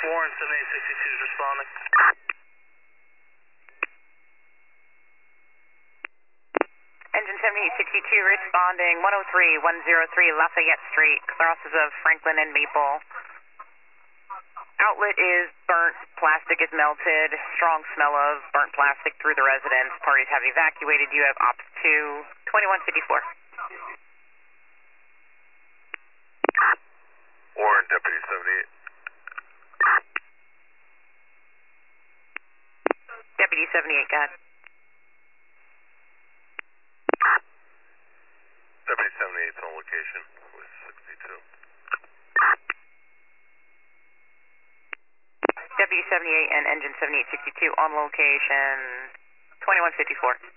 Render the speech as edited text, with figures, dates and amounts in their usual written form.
Warren 7862 is responding. Engine 7862 responding, 103-103 Lafayette Street, crosses of Franklin and Maple. Outlet is burnt, plastic is melted, strong smell of burnt plastic through the residence. Parties have evacuated. You have ops to 2154. Warren, Deputy 78. Deputy 78, go ahead. Deputy 78 on location with 62. Deputy 78 and engine 7862 on location, 2154.